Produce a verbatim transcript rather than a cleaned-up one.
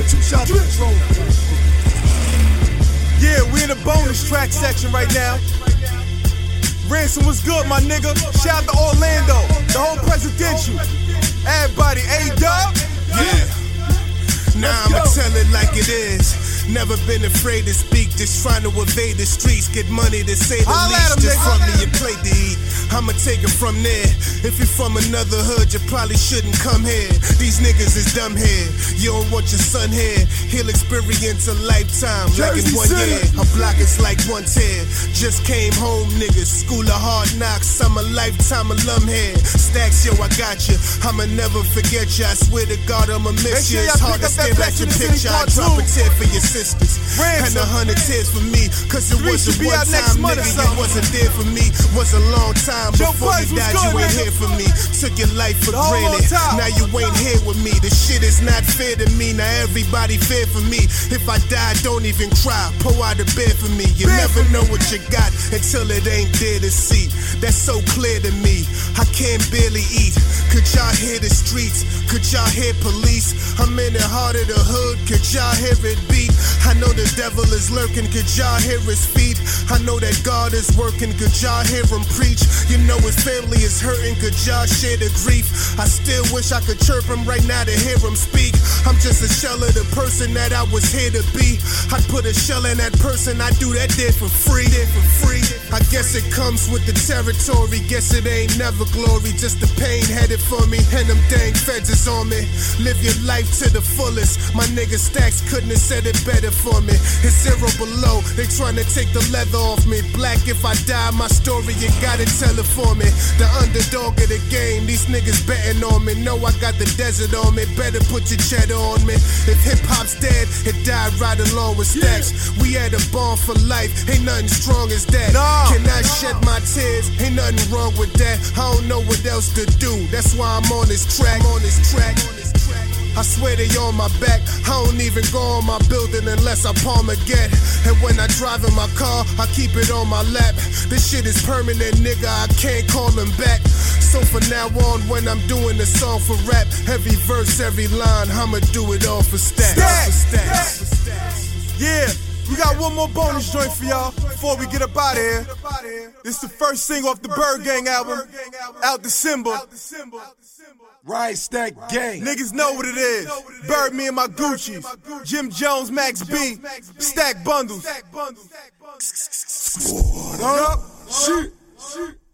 two shots of Patron. Yeah, we in the bonus track section right now. Ransom was good, my nigga. Shout out to Orlando, the whole presidential. Everybody, A-Dub. Yeah. Now I'ma tell it like it is. Never been afraid to speak, just trying to evade the streets. Get money to say the Holla least, at 'em, just nigga. from me a plate to eat. I'ma take it from there. If you're from another hood, you probably shouldn't come here. These niggas is dumb here. You don't want your son here. He'll experience a lifetime, like in Jersey one City. year. A block is like one tear. Just came home, niggas. School of hard knocks. I'm a lifetime alum here. Stacks, yo, I got you. I'ma never forget you. I swear to God, I'ma Make miss sure you. y'all It's hard pick to up that stare at Blessing your in the City picture. I part drop a two. tear for your sisters. Ransom. And a hundred tears for me. Cause it Three wasn't should be one out next time, month or nigga. You something. wasn't there for me. Was a long time Joe before Buzz, you what's died. good, You ain't nigga? here for me. Took your life for The whole on granted. top. Now you ain't here with me. The shit is not fair to me. Now everybody fair for me. If I die, don't even cry. Pull out the bed for me. You Bed never for know what you got until it ain't there to see. That's so clear to me. I can't barely eat. Could y'all hear the streets? Could y'all hear police? I'm in the heart of the hood. Could y'all hear it beat? I know the devil is lurking. Could y'all hear his feet? I know that God is working. Could y'all hear him preach? You know his family is hurting. Could y'all share the grief? I still wish I could chirp him right now to hear him speak. I'm just a shell of the person that I was here to be. I put a shell in that person. I do that there for free. There for free. I guess it comes with the territory. Guess it ain't never glory. Just the pain headed for me. And them dang feds is on me. Live your life to the fullest. My nigga Stacks couldn't have said it better for me. It's zero below. They trying to take the leather off me. Black, if I die, my story, you gotta tell it for me. The underdog of the game. These niggas betting on me. Know I got the desert on me. Better put your cheddar on me. If hip hop's dead, it died right along with Stacks. We had a bond for life. Ain't nothing strong as that. No. Can I shed my tears? Ain't nothing wrong with that. I don't know what else to do. That's why I'm on this track. I'm on this track. I swear they on my back. I don't even go on my building unless I palm a get. And when I drive in my car, I keep it on my lap. This shit is permanent, nigga. I can't call them back. So from now on, when I'm doing a song for rap, every verse, every line, I'ma do it all for Stacks. Stacks. Yeah, we got one more bonus joint for y'all before we get up out of here. This is the first single off the Bird Gang album, out December. Right Stack Gang. Niggas know what it is. Bird, me and my Gucci's. Jim Jones, Max B. Stack bundles. What up? Shit. Shit.